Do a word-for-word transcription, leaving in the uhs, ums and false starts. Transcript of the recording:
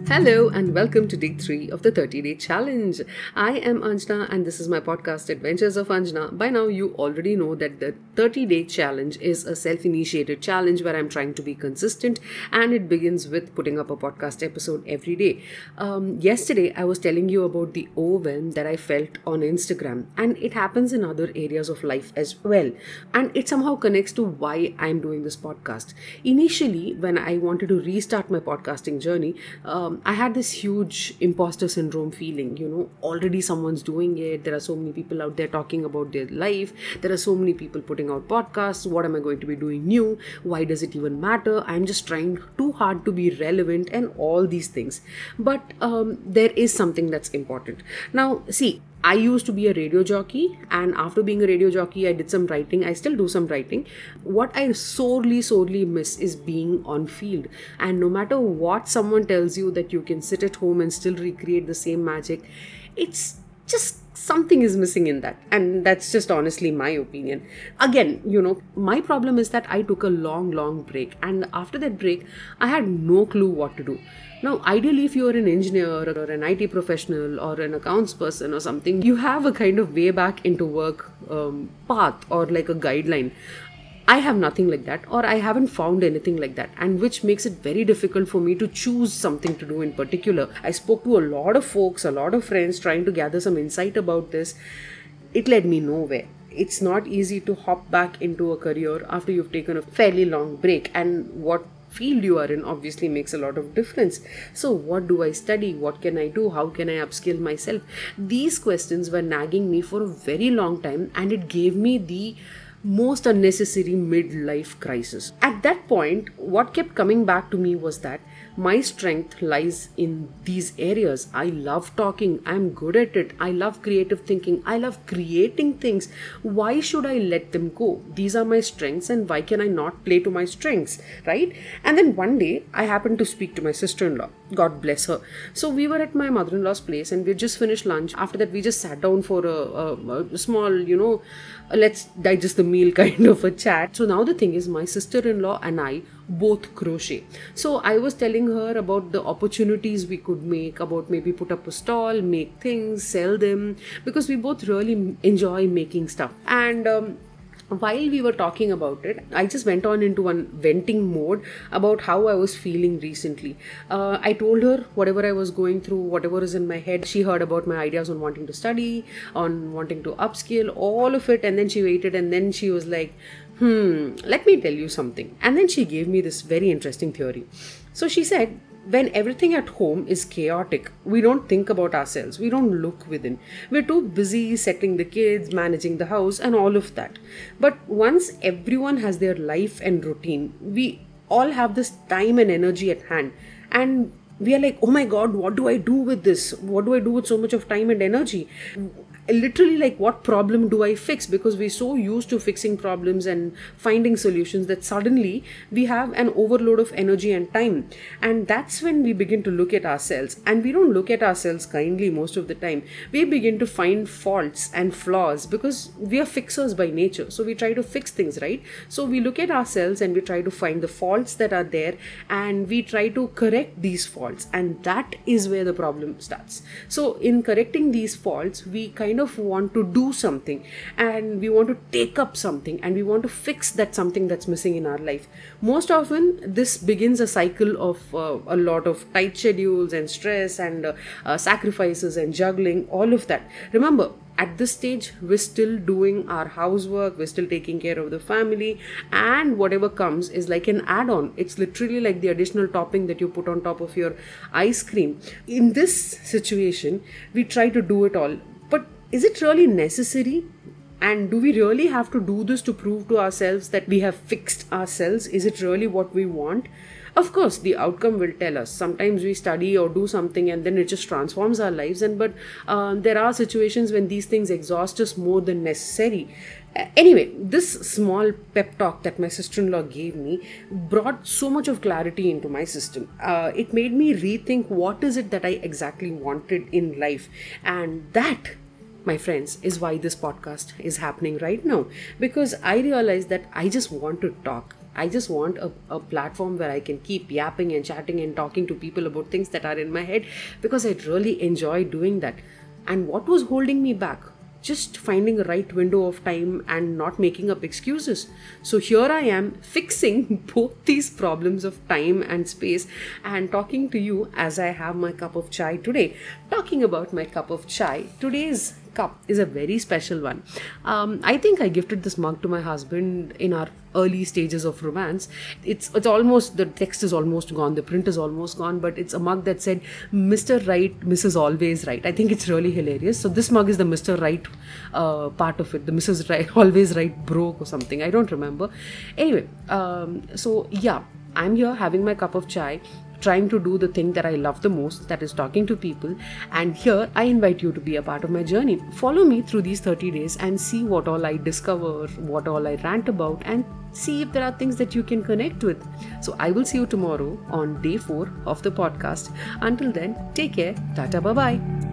Hello and welcome to day three of the thirty day challenge. I am Anjana and this is my podcast Adventures of Anjana. By now you already know that the thirty day challenge is a self-initiated challenge where I'm trying to be consistent, and it begins with putting up a podcast episode every day. Um, yesterday I was telling you about the overwhelm that I felt on Instagram, and it happens in other areas of life as well, and it somehow connects to why I'm doing this podcast. Initially, when I wanted to restart my podcasting journey, um, I had this huge imposter syndrome feeling, you know, already someone's doing it. There are so many people out there talking about their life. There are so many people putting out podcasts. What am I going to be doing new? Why does it even matter? I'm just trying too hard to be relevant and all these things. But um, there is something that's important. Now, see, I used to be a radio jockey, and after being a radio jockey, I did some writing. I still do some writing. What I sorely, sorely miss is being on field. And no matter what someone tells you that you can sit at home and still recreate the same magic, it's just something is missing in that. And that's just honestly my opinion. Again, you know, my problem is that I took a long, long break. And after that break, I had no clue what to do. Now, ideally, if you're an engineer or an I T professional or an accounts person or something, you have a kind of way back into work um, path or like a guideline. I have nothing like that, or I haven't found anything like that, and which makes it very difficult for me to choose something to do in particular. I spoke to a lot of folks, a lot of friends trying to gather some insight about this. It led me nowhere. It's not easy to hop back into a career after you've taken a fairly long break, and what field you are in obviously makes a lot of difference. So what do I study? What can I do? How can I upskill myself? These questions were nagging me for a very long time, and it gave me the most unnecessary midlife crisis. At that point, what kept coming back to me was that my strength lies in these areas. I love talking. I'm good at it. I love creative thinking. I love creating things. Why should I let them go? These are my strengths, and why can I not play to my strengths, right? And then one day, I happened to speak to my sister-in-law. God bless her. So we were at my mother-in-law's place, and we just finished lunch. After that, we just sat down for a, a, a small, you know, let's digest the meal kind of a chat. So now the thing is, my sister-in-law and I both crochet. So I was telling her about the opportunities we could make, about maybe put up a stall, make things, sell them, because we both really enjoy making stuff. And um, while we were talking about it, I just went on into one venting mode about how I was feeling recently. Uh, I told her whatever I was going through, whatever is in my head. She heard about my ideas on wanting to study, on wanting to upskill, all of it. And then she waited, and then she was like, hmm, let me tell you something. And then she gave me this very interesting theory. So she said, when everything at home is chaotic, we don't think about ourselves. We don't look within. We're too busy settling the kids, managing the house, and all of that. But once everyone has their life and routine, we all have this time and energy at hand. And we are like, oh my God, what do I do with this? What do I do with so much of time and energy? Literally, like, what problem do I fix? Because we're so used to fixing problems and finding solutions that suddenly we have an overload of energy and time. And that's when we begin to look at ourselves. And we don't look at ourselves kindly most of the time. We begin to find faults and flaws because we are fixers by nature. So we try to fix things, right? So we look at ourselves and we try to find the faults that are there, and we try to correct these faults. And that is where the problem starts. So in correcting these faults, we kind of want to do something, and we want to take up something, and we want to fix that something that's missing in our life. Most often this begins a cycle of uh, a lot of tight schedules and stress and uh, uh, sacrifices and juggling, all of that. Remember, at this stage, we're still doing our housework, we're still taking care of the family, and whatever comes is like an add-on. It's literally like the additional topping that you put on top of your ice cream. In this situation, we try to do it all. But is it really necessary? And do we really have to do this to prove to ourselves that we have fixed ourselves? Is it really what we want? Of course, the outcome will tell us. Sometimes we study or do something and then it just transforms our lives. And but uh, there are situations when these things exhaust us more than necessary. Uh, anyway, this small pep talk that my sister-in-law gave me brought so much of clarity into my system. Uh, it made me rethink what is it that I exactly wanted in life. And that, my friends, is why this podcast is happening right now. Because I realized that I just want to talk. I just want a, a platform where I can keep yapping and chatting and talking to people about things that are in my head, because I really enjoy doing that. And what was holding me back? Just finding a right window of time and not making up excuses. So here I am fixing both these problems of time and space and talking to you as I have my cup of chai today. Talking about my cup of chai, today's cup is a very special one. Um, I think I gifted this mug to my husband in our early stages of romance. It's it's almost, the text is almost gone, the print is almost gone, but it's a mug that said Mister Right, Missus Always Right. I think it's really hilarious. So this mug is the Mister Right uh, part of it, the Missus Right, Always Right broke or something. I don't remember. Anyway, um, so yeah, I'm here having my cup of chai, trying to do the thing that I love the most, that is talking to people. And here I invite you to be a part of my journey. Follow me through these thirty days and see what all I discover, what all I rant about, and see if there are things that you can connect with. So I will see you tomorrow on day four of the podcast. Until then, take care. Tata, bye bye.